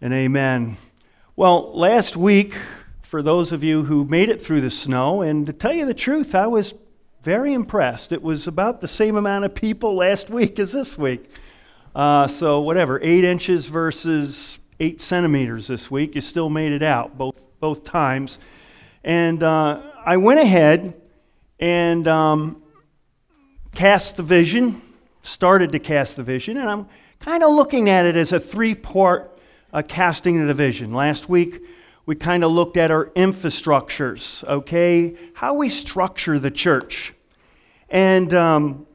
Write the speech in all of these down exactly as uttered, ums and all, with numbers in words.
And amen. Well, last week, for those of you who made it through the snow, and to tell you the truth, I was very impressed. It was about the same amount of people last week as this week. Uh, so whatever, eight inches versus eight centimeters this week, you still made it out both both times. And uh, I went ahead and um, cast the vision, started to cast the vision, and I'm kind of looking at it as a three-part uh, casting of the vision. Last week, we kind of looked at our infrastructures, okay? How we structure the church. And um,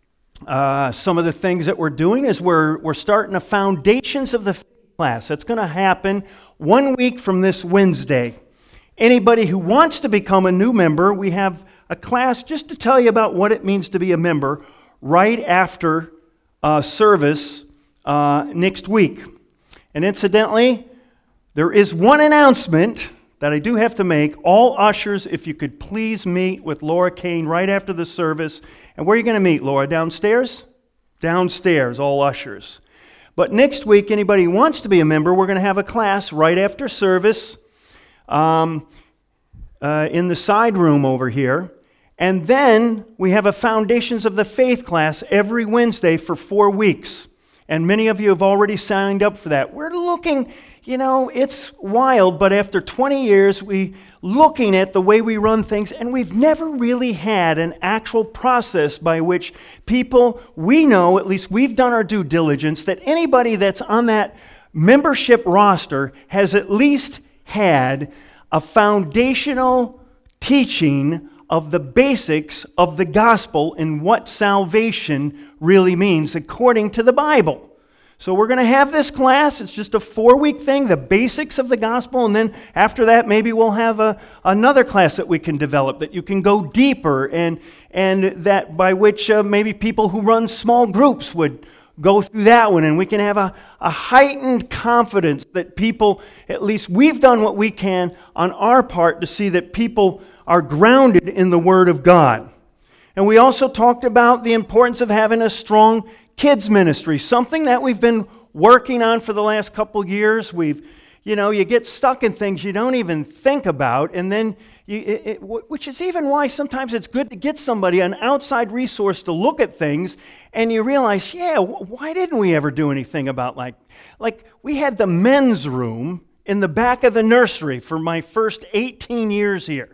uh, some of the things that we're doing is we're, we're starting the foundations of the faith class. That's going to happen one week from this Wednesday. Anybody who wants to become a new member, we have a class just to tell you about what it means to be a member right after uh, service uh, next week. And incidentally, there is one announcement that I do have to make. All ushers, if you could please meet with Laura Kane right after the service. And where are you going to meet, Laura? Downstairs? Downstairs, all ushers. But next week, anybody who wants to be a member, we're going to have a class right after service um, uh, in the side room over here. And then we have a Foundations of the Faith class every Wednesday for four weeks. And many of you have already signed up for that. We're looking, you know, it's wild, but after twenty years, we looking at the way we run things, and we've never really had an actual process by which people, we know, at least we've done our due diligence, that anybody that's on that membership roster has at least had a foundational teaching of the basics of the gospel and what salvation really means according to the Bible. So we're going to have this class. It's just a four-week thing, the basics of the gospel, and then after that maybe we'll have a, another class that we can develop that you can go deeper, and and that by which uh, maybe people who run small groups would go through that one, and we can have a, a heightened confidence that people, at least we've done what we can on our part to see that people are grounded in the Word of God. And we also talked about the importance of having a strong kids ministry, something that we've been working on for the last couple years. We've, you know, you get stuck in things you don't even think about, and then, you, it, it, which is even why sometimes it's good to get somebody, an outside resource to look at things, and you realize, yeah, why didn't we ever do anything about, like, like we had the men's room in the back of the nursery for my first eighteen years here.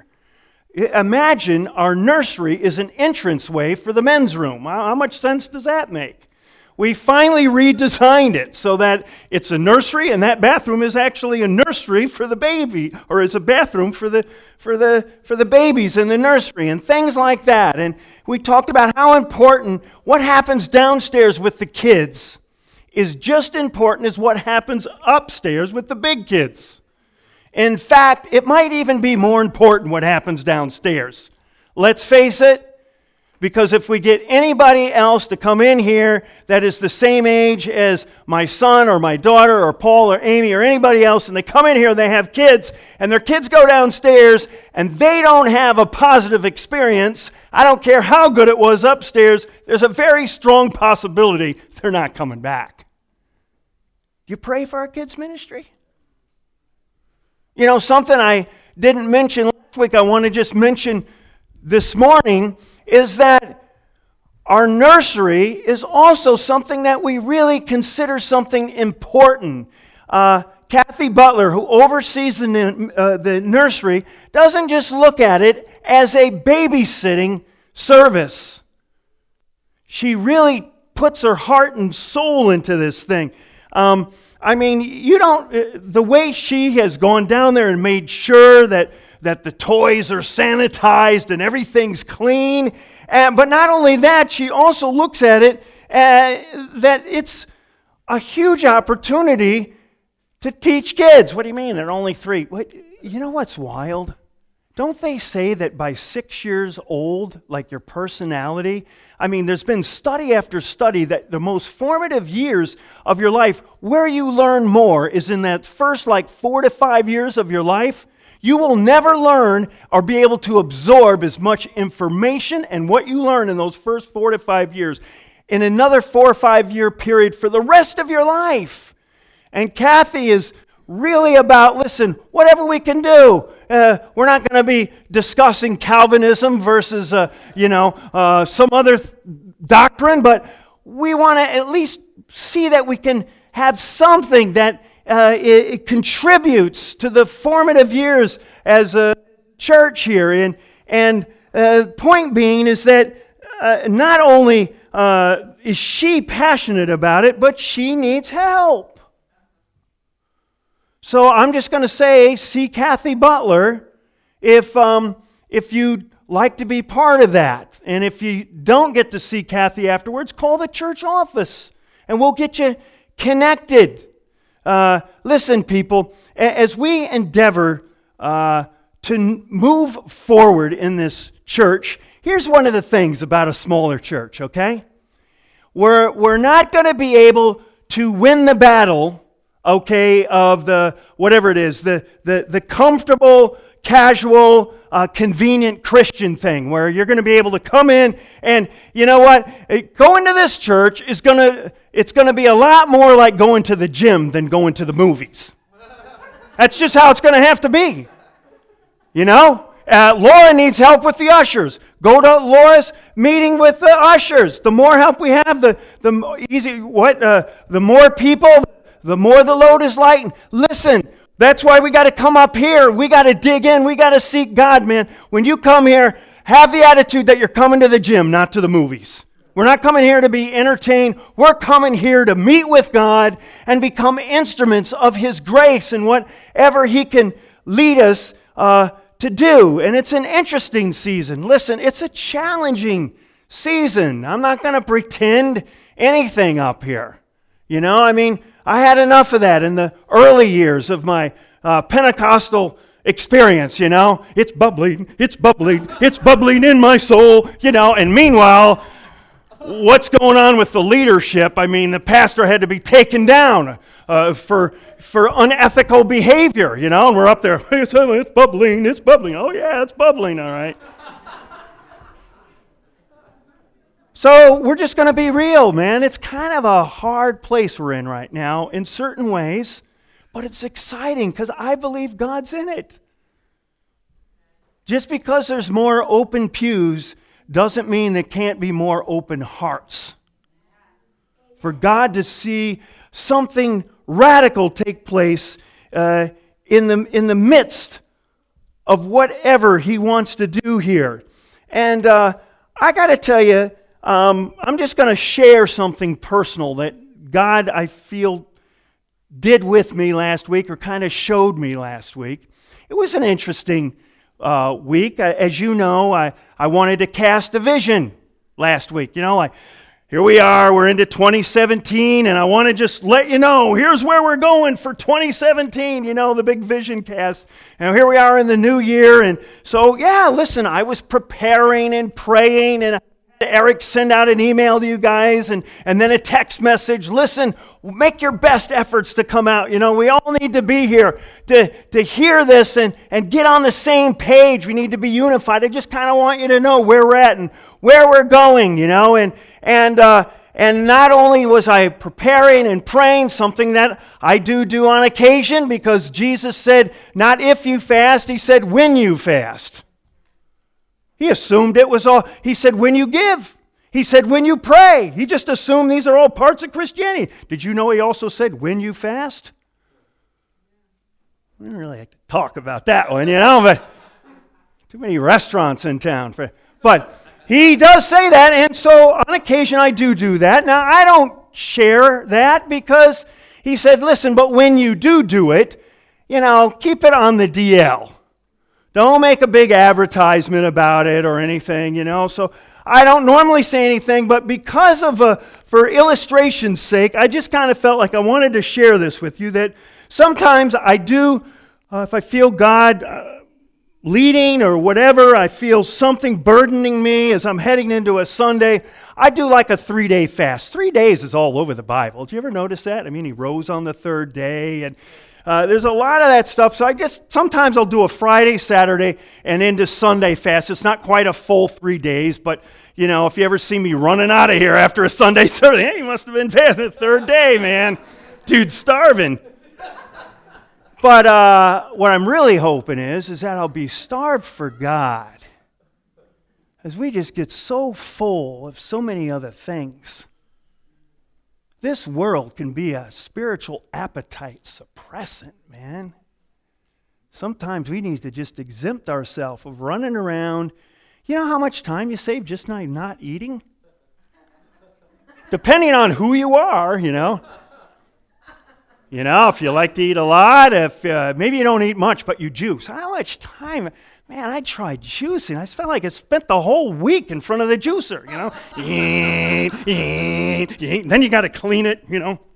Imagine our nursery is an entranceway for the men's room. How much sense does that make? We finally redesigned it so that it's a nursery, and that bathroom is actually a nursery for the baby, or is a bathroom for the for the for the babies in the nursery, and things like that. And we talked about how important what happens downstairs with the kids is just important as what happens upstairs with the big kids. In fact, it might even be more important what happens downstairs. Let's face it, because if we get anybody else to come in here that is the same age as my son or my daughter or Paul or Amy or anybody else, and they come in here and they have kids, and their kids go downstairs and they don't have a positive experience, I don't care how good it was upstairs, there's a very strong possibility they're not coming back. You pray for our kids' ministry? You know, something I didn't mention last week, I want to just mention this morning, is that our nursery is also something that we really consider something important. Uh, Kathy Butler, who oversees the, uh, the nursery, doesn't just look at it as a babysitting service. She really puts her heart and soul into this thing. Um, I mean, you don't, the way she has gone down there and made sure that, that the toys are sanitized and everything's clean, and, but not only that, she also looks at it uh, that it's a huge opportunity to teach kids. What do you mean? They're only three. What, you know what's wild? Don't they say that by six years old, like your personality, I mean, there's been study after study that the most formative years of your life, where you learn more, is in that first like four to five years of your life. You will never learn or be able to absorb as much information and what you learn in those first four to five years in another four or five year period for the rest of your life. And Kathy is really about, listen, whatever we can do. Uh, we're not going to be discussing Calvinism versus, uh, you know, uh, some other th- doctrine, but we want to at least see that we can have something that uh, it, it contributes to the formative years as a church here. And, and uh, point being is that uh, not only uh, is she passionate about it, but she needs help. So I'm just going to say, see Kathy Butler if um, if you'd like to be part of that. And if you don't get to see Kathy afterwards, call the church office and we'll get you connected. Uh, listen, people, as we endeavor uh, to move forward in this church, here's one of the things about a smaller church, okay? We're, we're not going to be able to win the battle, okay, of the, whatever it is, the, the, the comfortable, casual, uh, convenient Christian thing where you're going to be able to come in and, you know what, going to this church is going to, it's going to be a lot more like going to the gym than going to the movies. That's just how it's going to have to be. You know? Uh, Laura needs help with the ushers. Go to Laura's meeting with the ushers. The more help we have, the the easy what uh, the more people, the more the load is lightened. Listen, that's why we got to come up here. We got to dig in. We got to seek God, man. When you come here, have the attitude that you're coming to the gym, not to the movies. We're not coming here to be entertained. We're coming here to meet with God and become instruments of His grace and whatever He can lead us uh, to do. And it's an interesting season. Listen, it's a challenging season. I'm not going to pretend anything up here. You know, I mean, I had enough of that in the early years of my uh, Pentecostal experience, you know. It's bubbling, it's bubbling, it's bubbling in my soul, you know. And meanwhile, what's going on with the leadership? I mean, the pastor had to be taken down uh, for for unethical behavior, you know. And we're up there, it's, it's bubbling, it's bubbling. Oh yeah, it's bubbling, all right. So we're just going to be real, man. It's kind of a hard place we're in right now in certain ways, but it's exciting because I believe God's in it. Just because there's more open pews doesn't mean there can't be more open hearts. For God to see something radical take place uh, in the in the midst of whatever He wants to do here. And uh, I got to tell you, Um, I'm just going to share something personal that God, I feel, did with me last week or kind of showed me last week. It was an interesting uh, week. As you know, I, I wanted to cast a vision last week. You know, like, here we are, we're into twenty seventeen, and I want to just let you know, here's where we're going for twenty seventeen, you know, the big vision cast. And here we are in the new year. And so, yeah, listen, I was preparing and praying, and Eric send out an email to you guys and, and then a text message. Listen, make your best efforts to come out. You know, we all need to be here to, to hear this and, and get on the same page. We need to be unified. I just kind of want you to know where we're at and where we're going, you know. And and uh, and not only was I preparing and praying, something that I do do on occasion, because Jesus said, not if you fast, He said when you fast. He assumed it was all, He said when you give. He said when you pray. He just assumed these are all parts of Christianity. Did you know He also said when you fast? I don't really like to talk about that one, you know, but too many restaurants in town. For, but He does say that, and so on occasion I do do that. Now, I don't share that because He said, listen, but when you do do it, you know, keep it on the D L. Don't make a big advertisement about it or anything, you know. So I don't normally say anything, but because of, a, for illustration's sake, I just kind of felt like I wanted to share this with you, that sometimes I do, uh, if I feel God uh, leading or whatever, I feel something burdening me as I'm heading into a Sunday, I do like a three-day fast. Three days is all over the Bible. Did you ever notice that? I mean, He rose on the third day, and Uh, there's a lot of that stuff, so I guess sometimes I'll do a Friday, Saturday, and into Sunday fast. It's not quite a full three days, but, you know, if you ever see me running out of here after a Sunday service, hey, you must have been fasting the third day, man. Dude's starving. But uh, what I'm really hoping is, is that I'll be starved for God. As we just get so full of so many other things. This world can be a spiritual appetite suppressant, man. Sometimes we need to just exempt ourselves of running around. You know how much time you save just not, not eating? Depending on who you are, you know. You know, if you like to eat a lot, if uh, maybe you don't eat much, but you juice. How much time? Man, I tried juicing. I felt like I spent the whole week in front of the juicer, you know. Then you got to clean it, you know.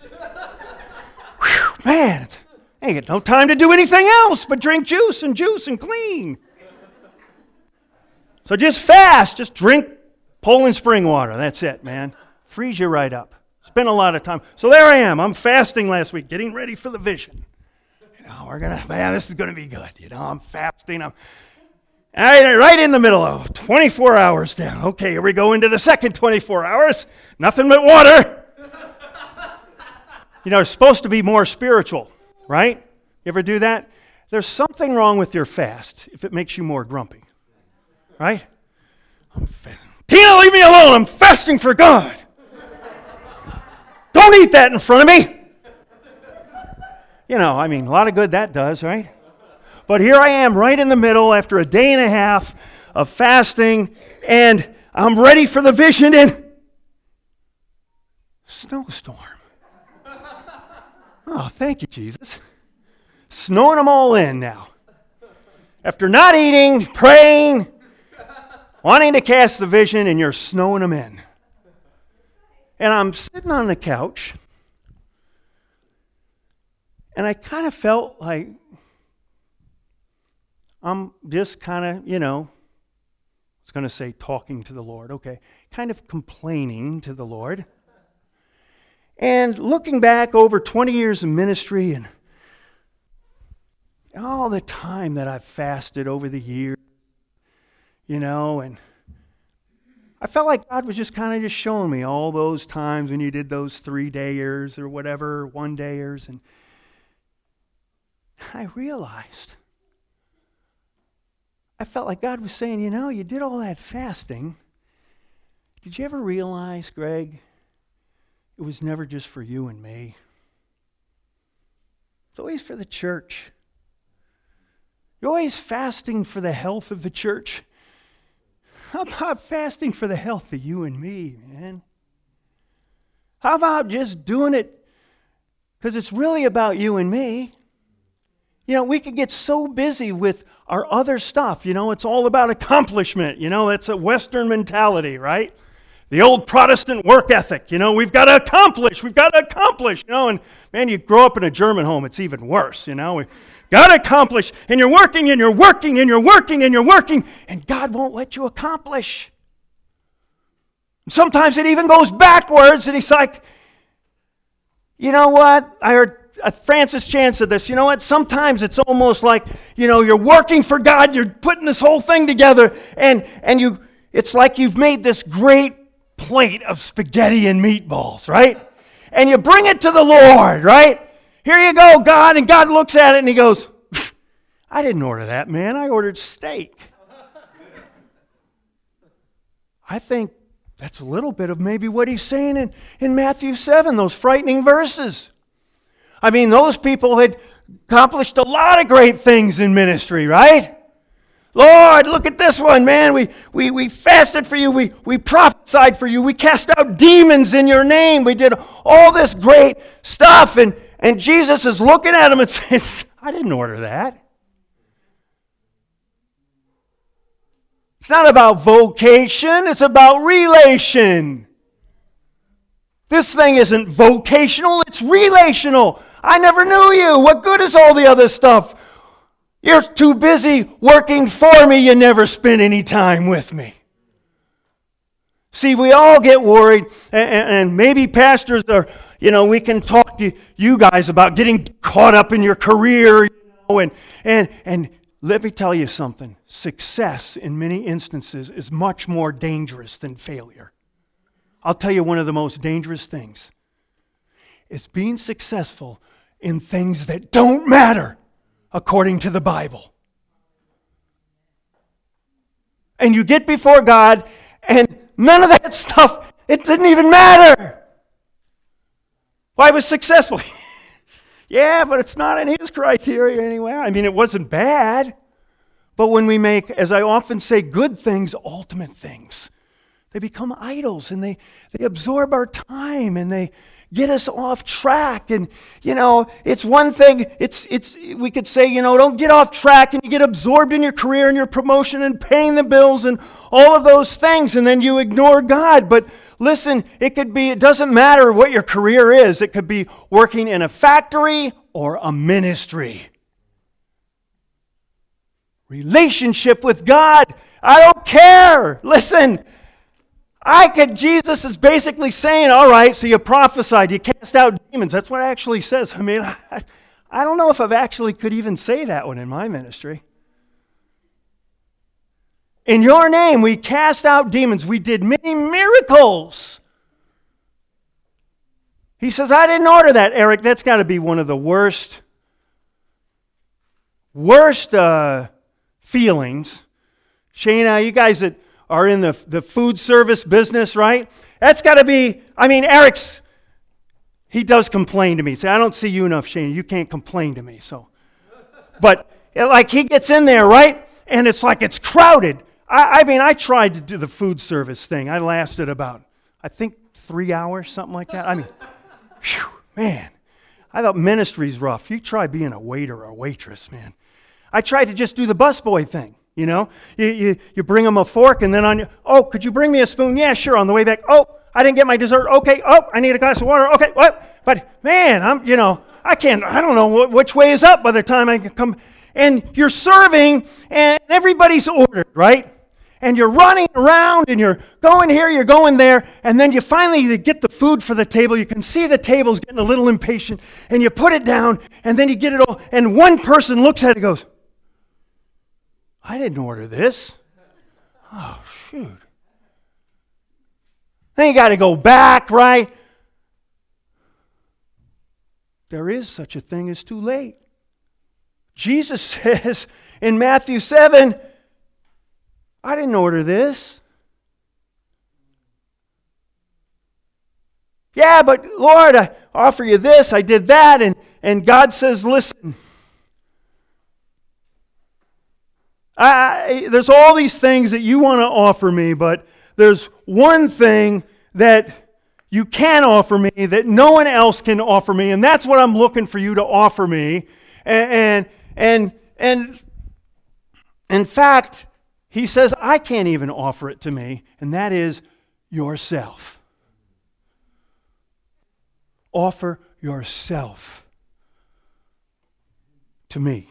Whew, man, I ain't got no time to do anything else but drink juice and juice and clean. So just fast. Just drink Poland spring water. That's it, man. Freeze you right up. Spend a lot of time. So there I am. I'm fasting last week, getting ready for the vision. You know, we're gonna, man, this is gonna be good. You know, I'm fasting. I'm right, right in the middle of twenty-four hours down. Okay, here we go into the second twenty-four hours. Nothing but water. You know, it's supposed to be more spiritual, right? You ever do that? There's something wrong with your fast if it makes you more grumpy, right? I'm fa- Tina, leave me alone. I'm fasting for God. Don't eat that in front of me. You know, I mean, a lot of good that does, right? But here I am right in the middle after a day and a half of fasting, and I'm ready for the vision, and snowstorm. Oh, thank you, Jesus. Snowing them all in now. After not eating, praying, wanting to cast the vision, and you're snowing them in. And I'm sitting on the couch, and I kind of felt like I'm just kind of, you know, I was going to say talking to the Lord, okay, kind of complaining to the Lord. And looking back over twenty years of ministry and all the time that I've fasted over the years, you know, and I felt like God was just kind of just showing me all those times when you did those three-dayers or whatever, one-dayers, and I realized, I felt like God was saying, you know, you did all that fasting. Did you ever realize, Greg, it was never just for you and me? It's always for the church. You're always fasting for the health of the church. How about fasting for the health of you and me, man? How about just doing it because it's really about you and me? You know, we can get so busy with our other stuff. You know, it's all about accomplishment. You know, it's a Western mentality, right? The old Protestant work ethic. You know, we've got to accomplish. We've got to accomplish. You know, and man, you grow up in a German home, it's even worse. You know, we got to accomplish. And you're working and you're working and you're working and you're working. And God won't let you accomplish. And sometimes it even goes backwards. And he's like, you know what? I heard Francis Chan said this, you know what, sometimes it's almost like, you know, you're working for God, you're putting this whole thing together, and and you, it's like you've made this great plate of spaghetti and meatballs, right? And you bring it to the Lord, right? Here you go, God, and God looks at it and he goes, I didn't order that, man, I ordered steak. I think that's a little bit of maybe what he's saying in, in Matthew seven, those frightening verses. I mean, those people had accomplished a lot of great things in ministry, right? Lord, look at this one, man. We we we fasted for you. We we prophesied for you. We cast out demons in your name. We did all this great stuff. And, and Jesus is looking at them and saying, I didn't order that. It's not about vocation. It's about relation. This thing isn't vocational, it's relational. I never knew you. What good is all the other stuff? You're too busy working for me, you never spend any time with me. See, we all get worried, and, and maybe pastors are, you know, we can talk to you guys about getting caught up in your career, you know, and, and, and let me tell you something. Success, in many instances, is much more dangerous than failure. I'll tell you one of the most dangerous things is being successful in things that don't matter according to the Bible. And you get before God, and none of that stuff, it didn't even matter. Well, I was successful. Yeah, but it's not in His criteria anywhere. I mean, it wasn't bad. But when we make, as I often say, good things ultimate things, they become idols, and they, they absorb our time, and they get us off track. And, you know, it's one thing, it's, it's, we could say, you know, don't get off track and you get absorbed in your career and your promotion and paying the bills and all of those things, and then you ignore God. But listen, it could be, it doesn't matter what your career is. It could be working in a factory or a ministry. Relationship with God, I don't care. Listen, I could, Jesus is basically saying, all right, so you prophesied, you cast out demons. That's what it actually says. I mean, I, I don't know if I've actually could even say that one in my ministry. In your name, we cast out demons. We did many miracles. He says, I didn't order that. Eric, that's got to be one of the worst, worst uh, feelings. Shana, you guys that are in the, the food service business, right? That's got to be, I mean, Eric's, he does complain to me. Say, I don't see you enough, Shane. You can't complain to me. So, but like he gets in there, right? And it's like it's crowded. I, I mean, I tried to do the food service thing. I lasted about, I think, three hours, something like that. I mean, whew, man, I thought ministry's rough. You try being a waiter or a waitress, man. I tried to just do the busboy thing. You know, you, you you bring them a fork, and then on your, oh, could you bring me a spoon? Yeah, sure. On the way back, oh, I didn't get my dessert. Okay, oh, I need a glass of water. Okay, what? But man, I'm, you know, I can't, I don't know which way is up by the time I can come. And you're serving, and everybody's ordered, right? And you're running around, and you're going here, you're going there, and then you finally get the food for the table. You can see the table's getting a little impatient, and you put it down, and then you get it all, and one person looks at it and goes, I didn't order this. Oh, shoot. Then you got to go back, right? There is such a thing as too late. Jesus says in Matthew seven, I didn't order this. Yeah, but Lord, I offer you this, I did that, and, and God says, listen, I, there's all these things that you want to offer me, but there's one thing that you can offer me that no one else can offer me, and that's what I'm looking for you to offer me. And and and, and in fact, he says, I can't even offer it to me, and that is yourself. Offer yourself to me.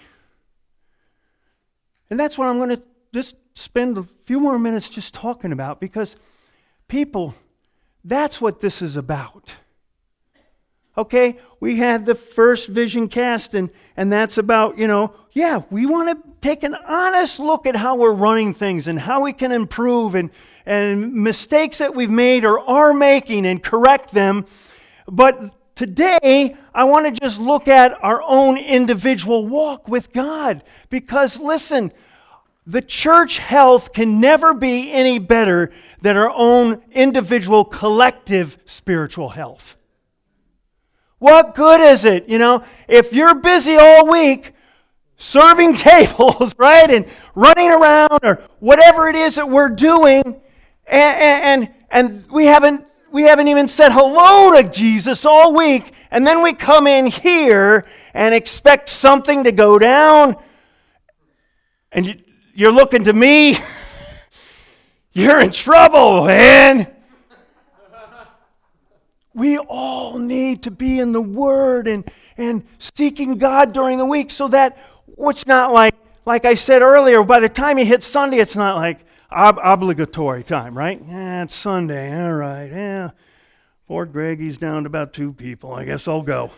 And that's what I'm going to just spend a few more minutes just talking about, because people, that's what this is about. Okay, we had the first vision cast, and, and that's about, you know, yeah, we want to take an honest look at how we're running things and how we can improve, and, and mistakes that we've made or are making, and correct them. But today, I want to just look at our own individual walk with God. Because listen, the church health can never be any better than our own individual collective spiritual health. What good is it, you know, if you're busy all week serving tables, right, and running around or whatever it is that we're doing, and and, and we haven't We haven't even said hello to Jesus all week, and then we come in here and expect something to go down, and you, you're looking to me. You're in trouble, man. We all need to be in the Word and, and seeking God during the week, so that it's not like, like I said earlier, by the time you hit Sunday, it's not like Ob- obligatory time, right? Yeah, it's Sunday. All right. Yeah. Poor Greggy's down to about two people. I guess I'll go.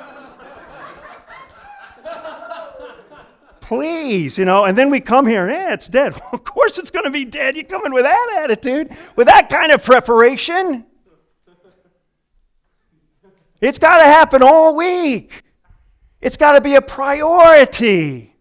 Please, you know, and then we come here, and eh, it's dead. Well, of course it's going to be dead. You come in with that attitude, with that kind of preparation. It's got to happen all week. It's got to be a priority.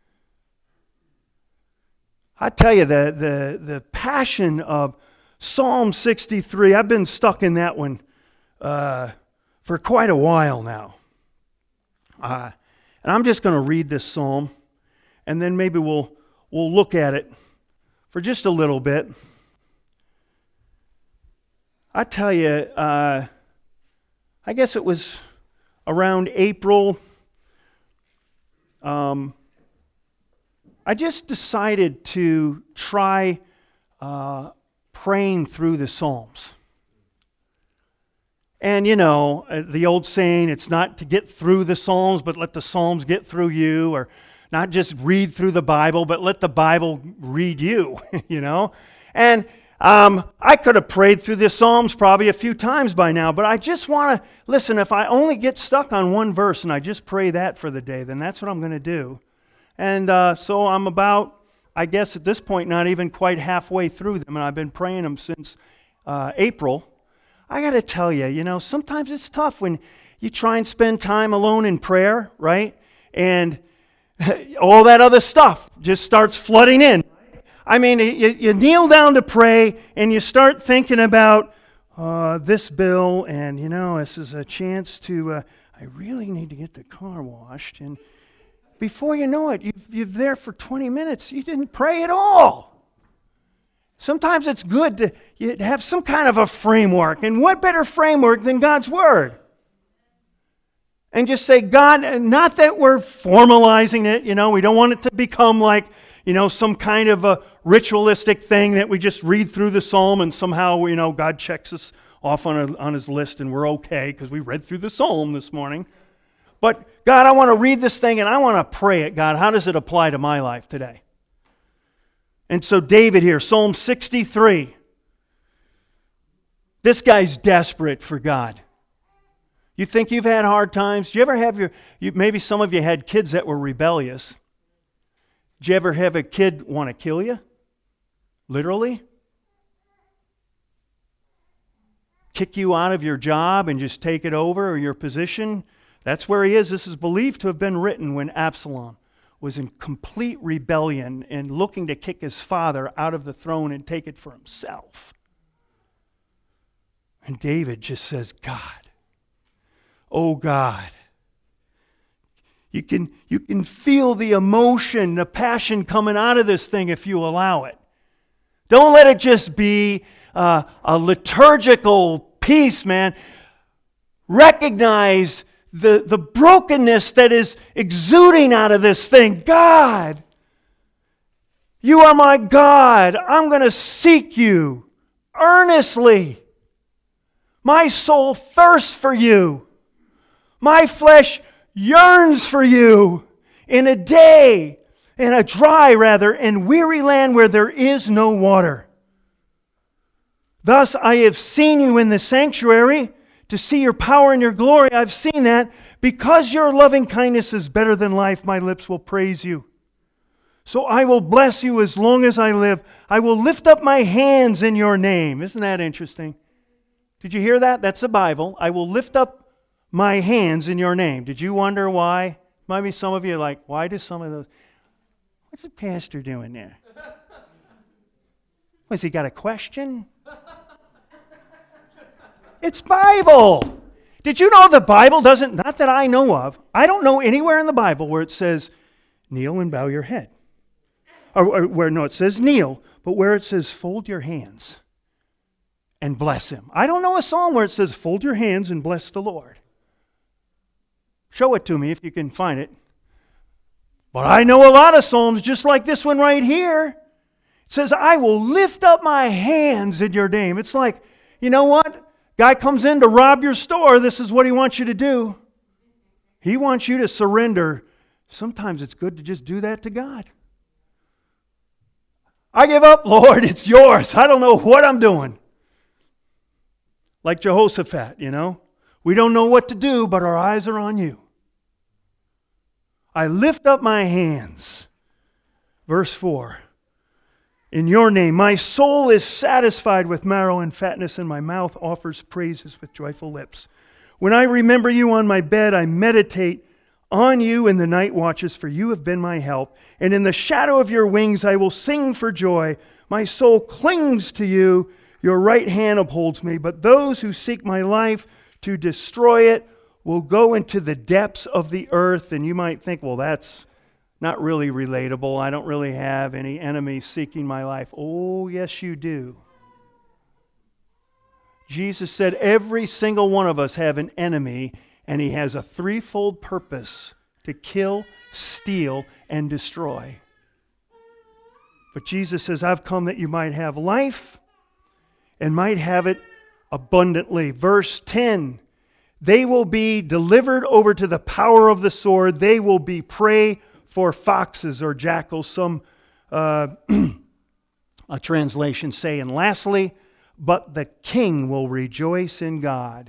I tell you, the, the, the passion of Psalm sixty-three, I've been stuck in that one uh, for quite a while now. Uh, and I'm just going to read this psalm, and then maybe we'll we'll look at it for just a little bit. I tell you, uh, I guess it was around April. Um, I just decided to try uh, praying through the Psalms. And you know, the old saying, it's not to get through the Psalms, but let the Psalms get through you, or not just read through the Bible, but let the Bible read you, you know? And um, I could have prayed through the Psalms probably a few times by now, but I just want to, listen, if I only get stuck on one verse and I just pray that for the day, then that's what I'm going to do. And uh, so I'm about, I guess at this point, not even quite halfway through them, and I've been praying them since uh, April. I got to tell you, you know, sometimes it's tough when you try and spend time alone in prayer, right? And all that other stuff just starts flooding in. I mean, you, you kneel down to pray and you start thinking about uh, this bill, and, you know, this is a chance to, uh, I really need to get the car washed. And before you know it, you've, you're there for twenty minutes. You didn't pray at all. Sometimes it's good to you have some kind of a framework. And what better framework than God's Word? And just say, God, not that we're formalizing it, you know, we don't want it to become like, you know, some kind of a ritualistic thing that we just read through the psalm and somehow, you know, God checks us off on, a, on His list and we're okay because we read through the psalm this morning. But God, I want to read this thing and I want to pray it. God, how does it apply to my life today? And so David here, Psalm sixty-three. This guy's desperate for God. You think you've had hard times? Did you ever have your, you, maybe some of you had kids that were rebellious. Did you ever have a kid want to kill you? Literally? Kick you out of your job and just take it over, or your position? That's where he is. This is believed to have been written when Absalom was in complete rebellion and looking to kick his father out of the throne and take it for himself. And David just says, God, oh God. You can, you can feel the emotion, the passion coming out of this thing if you allow it. Don't let it just be uh, a liturgical piece, man. Recognize The, the brokenness that is exuding out of this thing. God, you are my God. I'm going to seek you earnestly. My soul thirsts for you. My flesh yearns for you in a day, in a dry, rather, and weary land where there is no water. Thus I have seen you in the sanctuary, to see your power and your glory. I've seen that. Because your loving kindness is better than life, my lips will praise you. So I will bless you as long as I live. I will lift up my hands in your name. Isn't that interesting? Did you hear that? That's the Bible. I will lift up my hands in your name. Did you wonder why? Maybe some of you are like, why do some of those? What's the pastor doing there? Has he got a question? It's Bible. Did you know the Bible doesn't, not that I know of, I don't know anywhere in the Bible where it says, kneel and bow your head. Or, or where, no, it says kneel, but where it says fold your hands and bless Him. I don't know a psalm where it says fold your hands and bless the Lord. Show it to me if you can find it. But I know a lot of psalms just like this one right here. It says, I will lift up my hands in your name. It's like, you know what? Guy comes in to rob your store. This is what he wants you to do. He wants you to surrender. Sometimes it's good to just do that to God. I give up, Lord, it's yours. I don't know what I'm doing. Like Jehoshaphat, you know. We don't know what to do, but our eyes are on you. I lift up my hands. Verse four. In your name, my soul is satisfied with marrow and fatness, and my mouth offers praises with joyful lips. When I remember you on my bed, I meditate on you in the night watches, for you have been my help. And in the shadow of your wings I will sing for joy. My soul clings to you. Your right hand upholds me. But those who seek my life to destroy it will go into the depths of the earth. And you might think, well, that's not really relatable. I don't really have any enemies seeking my life. Oh, yes, you do. Jesus said every single one of us have an enemy, and he has a threefold purpose: to kill, steal, and destroy. But Jesus says, I've come that you might have life and might have it abundantly. Verse ten, they will be delivered over to the power of the sword. They will be prey for foxes or jackals. Some uh, a translation say, and lastly, but the king will rejoice in God.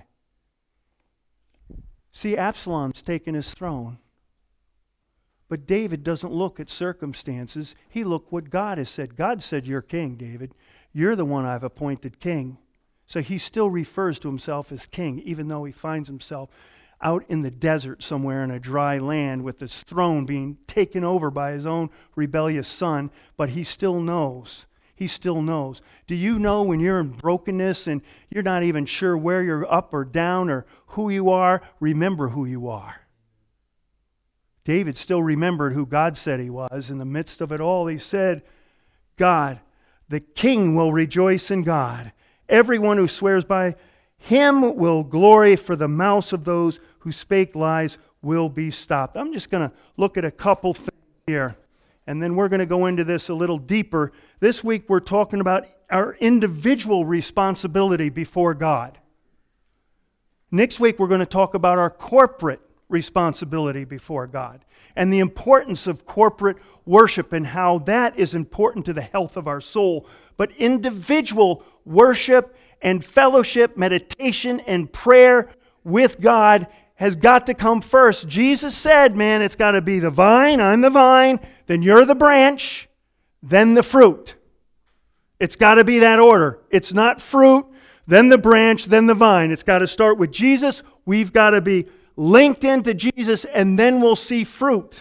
See, Absalom's taken his throne. But David doesn't look at circumstances. He looked what God has said. God said, you're king, David. You're the one I've appointed king. So he still refers to himself as king, even though he finds himself out in the desert somewhere in a dry land with his throne being taken over by his own rebellious son. But he still knows. He still knows. Do you know when you're in brokenness and you're not even sure where you're up or down or who you are? Remember who you are. David still remembered who God said he was. In the midst of it all, he said, God, the king will rejoice in God. Everyone who swears by him will glory, for the mouths of those who spake lies will be stopped. I'm just going to look at a couple things here, and then we're going to go into this a little deeper. This week we're talking about our individual responsibility before God. Next week we're going to talk about our corporate responsibility before God and the importance of corporate worship and how that is important to the health of our soul. But individual worship and fellowship, meditation and prayer with God has got to come first. Jesus said, man, it's got to be the vine, I'm the vine, then you're the branch, then the fruit. It's got to be that order. It's not fruit, then the branch, then the vine. It's got to start with Jesus. We've got to be linked into Jesus, and then we'll see fruit.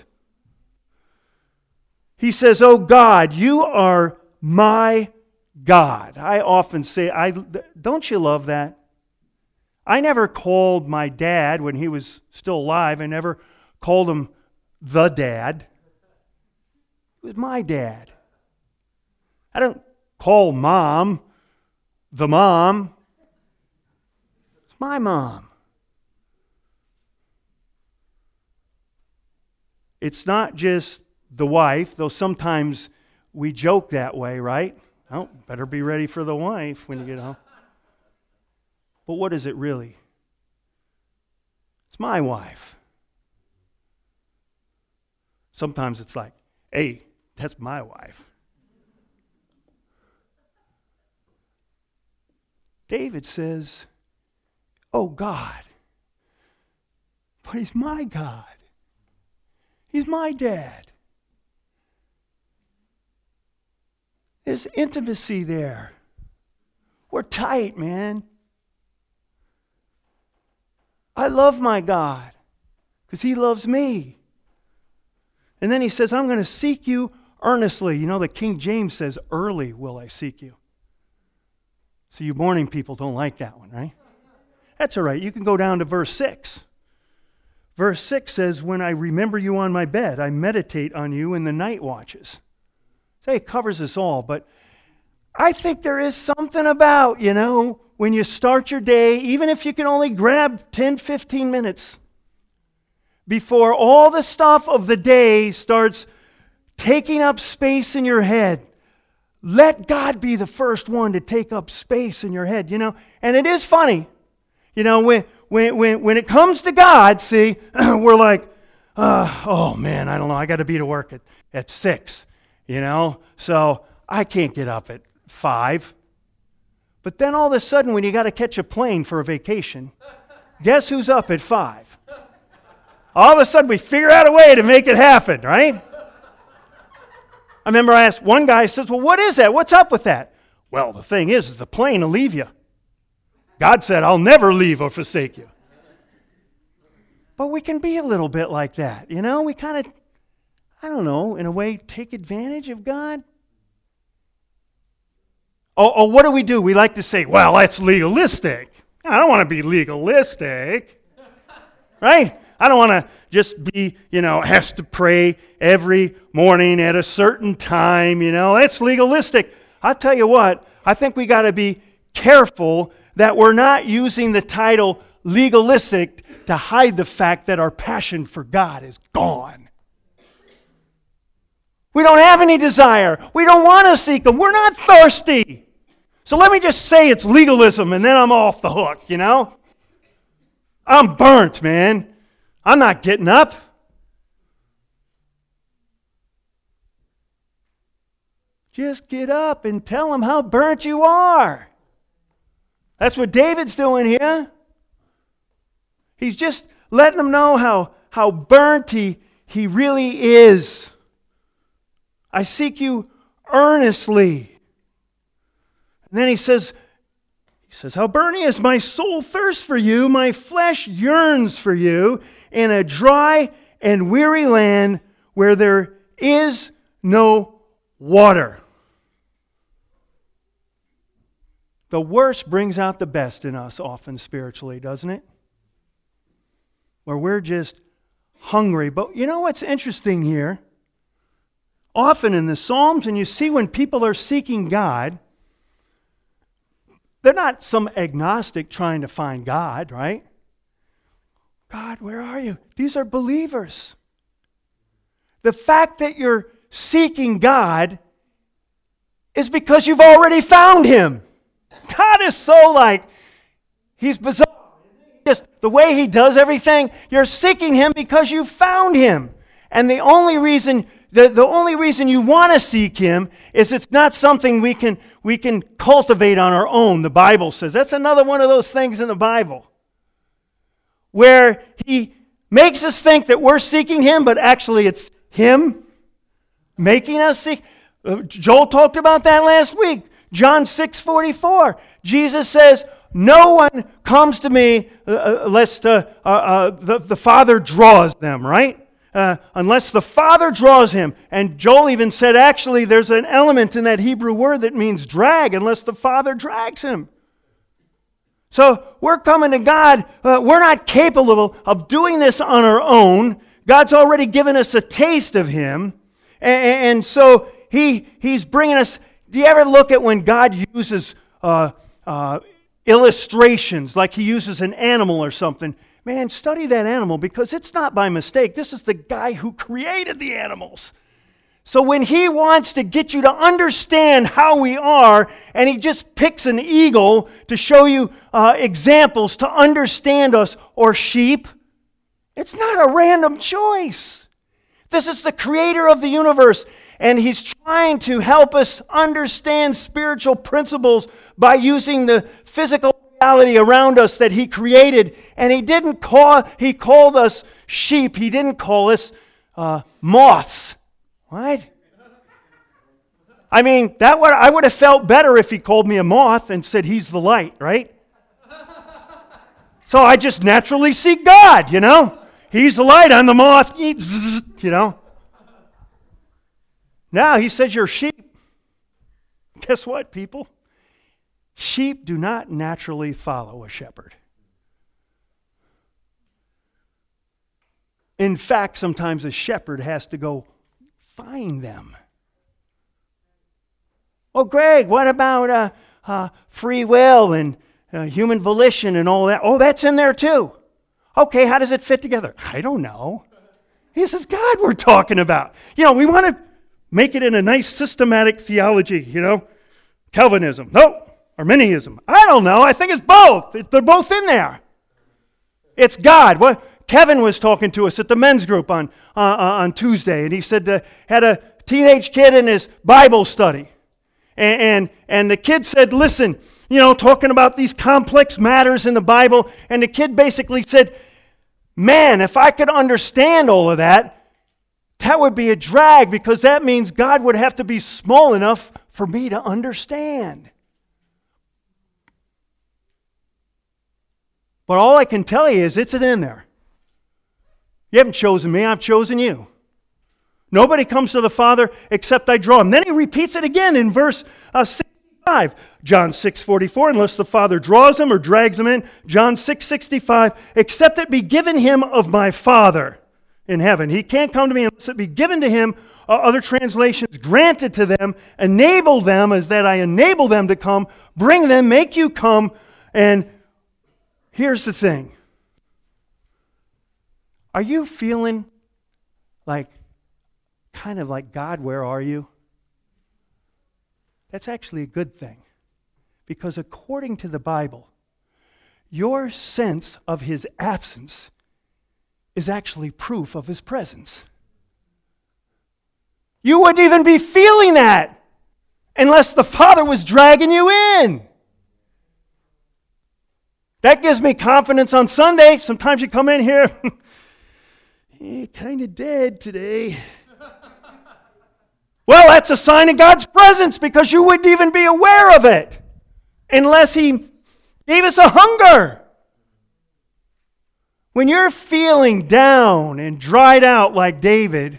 He says, oh God, you are my God. I often say, I, don't you love that? I never called my dad when he was still alive. I never called him the dad. It was my dad. I don't call mom the mom. It's my mom. It's not just the wife, though sometimes we joke that way, right? Oh, better be ready for the wife when you get home. But what is it really? It's my wife. Sometimes it's like, hey, that's my wife. David says, oh God, but he's my God. He's my dad. There's intimacy there. We're tight, man. I love my God because he loves me. And then he says, I'm going to seek you earnestly. You know, the King James says, early will I seek you. So you morning people don't like that one, right? That's all right. You can go down to verse six. Verse six says, when I remember you on my bed, I meditate on you in the night watches. Say, it covers us all, but I think there is something about, you know, when you start your day, even if you can only grab ten, fifteen minutes before all the stuff of the day starts taking up space in your head. Let God be the first one to take up space in your head, you know. And it is funny, you know, when when when, when it comes to God, see, we're like, uh, oh man, I don't know, I got to be to work at, at six, you know, so I can't get up at five. But then all of a sudden, when you got to catch a plane for a vacation, guess who's up at five? All of a sudden, we figure out a way to make it happen, right? I remember I asked one guy, says, well, what is that? What's up with that? Well, the thing is, is the plane will leave you. God said, I'll never leave or forsake you. But we can be a little bit like that, you know? We kind of, I don't know, in a way, take advantage of God. Or, or what do we do? We like to say, well, that's legalistic. I don't want to be legalistic. Right? I don't want to just be, you know, has to pray every morning at a certain time, you know. That's legalistic. I'll tell you what, I think we got to be careful that we're not using the title legalistic to hide the fact that our passion for God is gone. We don't have any desire. We don't want to seek Him. We're not thirsty. So let me just say it's legalism and then I'm off the hook, you know? I'm burnt, man. I'm not getting up. Just get up and tell Him how burnt you are. That's what David's doing here. He's just letting them know how, how burnt he, he really is. I seek you earnestly. And then he says, he says, how burning is my soul thirsts for you, my flesh yearns for you in a dry and weary land where there is no water. The worst brings out the best in us often spiritually, doesn't it? Where we're just hungry. But you know what's interesting here? Often in the Psalms, and you see when people are seeking God, they're not some agnostic trying to find God, right? God, where are you? These are believers. The fact that you're seeking God is because you've already found Him. God is so like, He's bizarre. Just the way He does everything, you're seeking Him because you found Him. And the only reason the, the only reason you want to seek Him is it's not something we can we can cultivate on our own, the Bible says. That's another one of those things in the Bible where He makes us think that we're seeking Him, but actually it's Him making us seek. Uh, Joel talked about that last week. John six forty-four. Jesus says, no one comes to me unless the, uh, uh, the, the Father draws them, right? Uh, unless the Father draws him. And Joel even said, actually, there's an element in that Hebrew word that means drag, unless the Father drags him. So we're coming to God. Uh, we're not capable of doing this on our own. God's already given us a taste of Him. And, and so he, He's bringing us... Do you ever look at when God uses uh, uh, illustrations, like He uses an animal or something? Man, study that animal because it's not by mistake. This is the guy who created the animals. So when He wants to get you to understand how we are, and He just picks an eagle to show you uh, examples to understand us, or sheep, it's not a random choice. This is the creator of the universe. And He's trying to help us understand spiritual principles by using the physical reality around us that He created. And He didn't call, He called us sheep. He didn't call us uh, moths. Right? I mean, that would, I would have felt better if He called me a moth and said He's the light, right? So I just naturally seek God, you know? He's the light, I'm the moth, you know? Now He says you're sheep. Guess what, people? Sheep do not naturally follow a shepherd. In fact, sometimes a shepherd has to go find them. Oh, Greg, what about uh, uh, free will and uh, human volition and all that? Oh, that's in there too. Okay, how does it fit together? I don't know. This is God we're talking about. You know, we want to make it in a nice systematic theology, you know. Calvinism. No. Arminianism. I don't know. I think it's both. They're both in there. It's God. Well, Kevin was talking to us at the men's group on, uh, on Tuesday, and he said uh, had a teenage kid in his Bible study. And, and, and the kid said, listen, you know, talking about these complex matters in the Bible, and the kid basically said, man, if I could understand all of that, that would be a drag because that means God would have to be small enough for me to understand. But all I can tell you is it's in there. You haven't chosen me, I've chosen you. Nobody comes to the Father except I draw him. Then he repeats it again in verse uh, sixty-five. John six forty-four, unless the Father draws him or drags him in. John six sixty-five, except it be given him of my Father in heaven. He can't come to me unless it be given to him. Uh, other translations, granted to them, enable them, as that I enable them to come, bring them, make you come. And here's the thing. Are you feeling like, kind of like, God, where are you? That's actually a good thing. Because according to the Bible, your sense of his absence is actually proof of his presence. You wouldn't even be feeling that unless the Father was dragging you in. That gives me confidence on Sunday. Sometimes you come in here, you're kind of dead today. Well, that's a sign of God's presence because you wouldn't even be aware of it unless he gave us a hunger. When you're feeling down and dried out like David,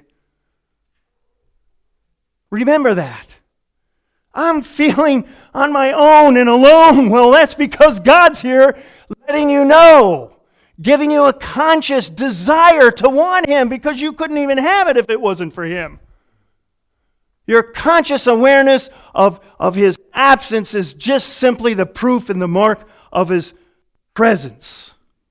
remember that. I'm feeling on my own and alone. Well, that's because God's here letting you know, giving you a conscious desire to want him because you couldn't even have it if it wasn't for him. Your conscious awareness of, of his absence is just simply the proof and the mark of his presence.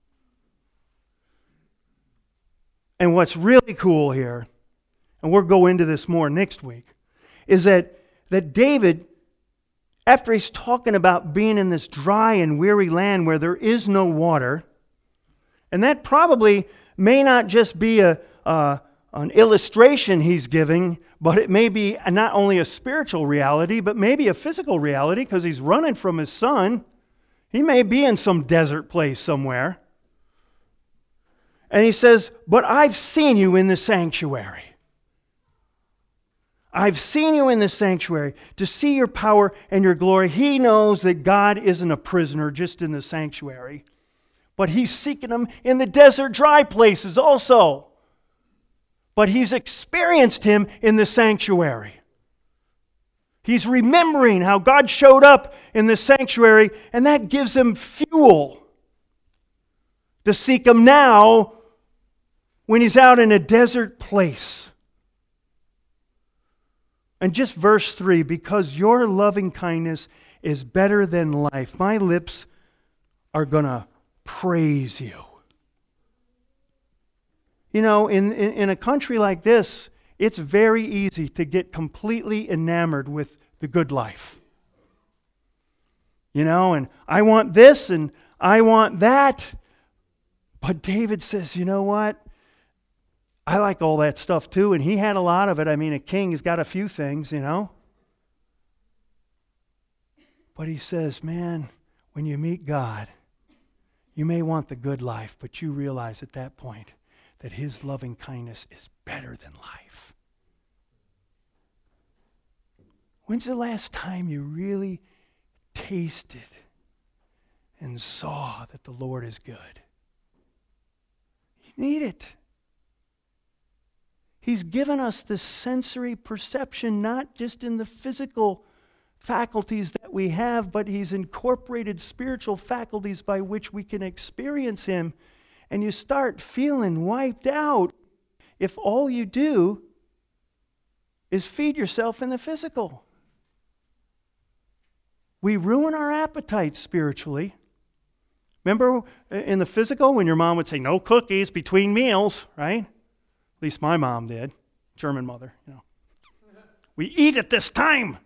And what's really cool here, and we'll go into this more next week, is that, that David, after he's talking about being in this dry and weary land where there is no water, and that probably may not just be a, a an illustration he's giving, but it may be not only a spiritual reality, but maybe a physical reality because he's running from his son. He may be in some desert place somewhere. And he says, but I've seen you in the sanctuary. I've seen you in the sanctuary to see your power and your glory. He knows that God isn't a prisoner just in the sanctuary, but he's seeking him in the desert dry places also. But he's experienced him in the sanctuary. He's remembering how God showed up in the sanctuary, and that gives him fuel to seek him now when he's out in a desert place. And just verse three, because your loving kindness is better than life, my lips are going to praise you. You know, in, in, in a country like this, it's very easy to get completely enamored with the good life. You know, and I want this and I want that. But David says, you know what? I like all that stuff too, and he had a lot of it. I mean, a king's got a few things, you know. But he says, man, when you meet God, you may want the good life, but you realize at that point that his loving kindness is better than life. When's the last time you really tasted and saw that the Lord is good? You need it. He's given us this sensory perception, not just in the physical faculties that we have, but he's incorporated spiritual faculties by which we can experience him. And you start feeling wiped out if all you do is feed yourself in the physical. We ruin our appetites spiritually. Remember in the physical when your mom would say, no cookies between meals, right? At least my mom did. German mother, you know. We eat at this time.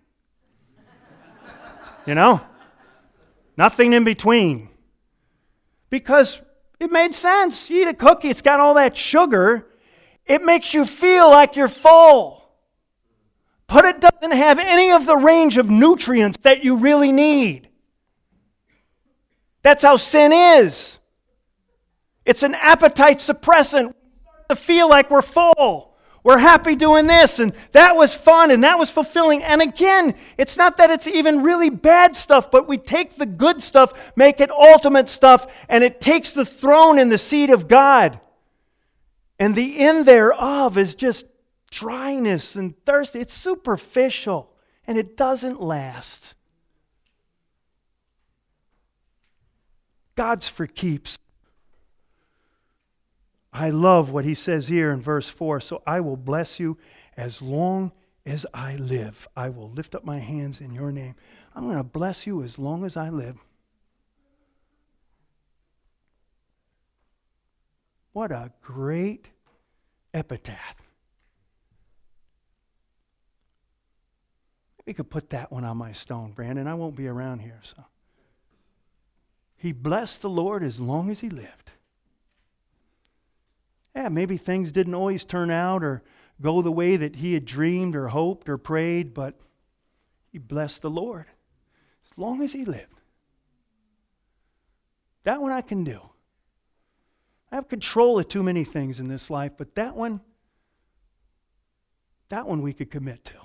You know? Nothing in between. Because it made sense. You eat a cookie, it's got all that sugar. It makes you feel like you're full. But it doesn't have any of the range of nutrients that you really need. That's how sin is. It's an appetite suppressant. We start to feel like we're full. We're happy doing this, and that was fun, and that was fulfilling. And again, it's not that it's even really bad stuff, but we take the good stuff, make it ultimate stuff, and it takes the throne and the seat of God. And the end thereof is just dryness and thirst. It's superficial, and it doesn't last. God's for keeps. I love what he says here in verse four. So I will bless you as long as I live. I will lift up my hands in your name. I'm going to bless you as long as I live. What a great epitaph. Maybe you could put that one on my stone, Brandon. I won't be around here, so. He blessed the Lord as long as he lived. Yeah, maybe things didn't always turn out or go the way that he had dreamed or hoped or prayed, but he blessed the Lord as long as he lived. That one I can do. I have control of too many things in this life, but that one, that one we could commit to.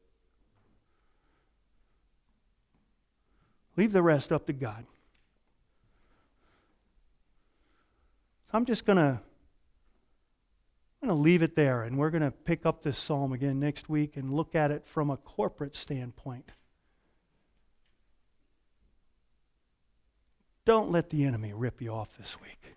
Leave the rest up to God. I'm just going to I'm going to leave it there, and we're going to pick up this psalm again next week and look at it from a corporate standpoint. Don't let the enemy rip you off this week.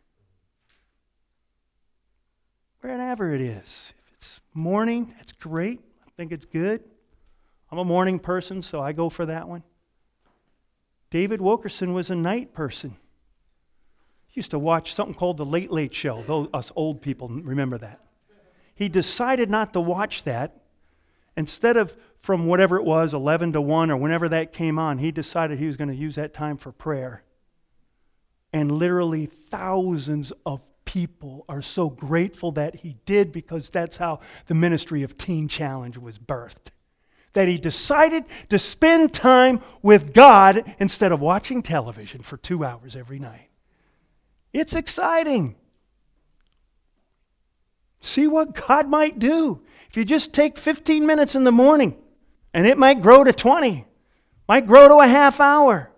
Wherever it is. If it's morning, that's great. I think it's good. I'm a morning person, so I go for that one. David Wilkerson was a night person. He used to watch something called The Late Late Show. Those, us old people remember that. He decided not to watch that. Instead of from whatever it was, eleven to one or whenever that came on, he decided he was going to use that time for prayer. And literally thousands of people are so grateful that he did, because that's how the ministry of Teen Challenge was birthed. That he decided to spend time with God instead of watching television for two hours every night. It's exciting. See what God might do. If you just take fifteen minutes in the morning, and it might grow to twenty, might grow to a half hour.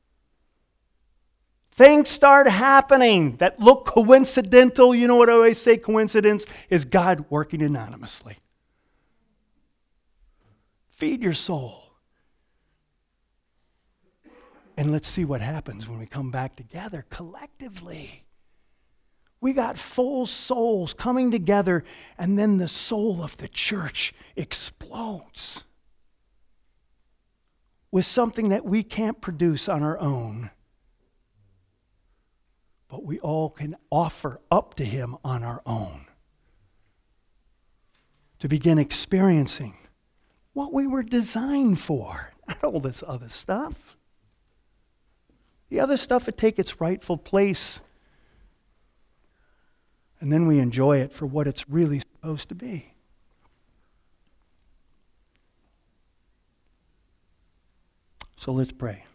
Things start happening that look coincidental. You know what I always say, coincidence is God working anonymously. Feed your soul. And let's see what happens when we come back together collectively. We got full souls coming together, and then the soul of the church explodes with something that we can't produce on our own, but we all can offer up to him on our own to begin experiencing what we were designed for, not all this other stuff. The other stuff would take its rightful place, and then we enjoy it for what it's really supposed to be. So let's pray.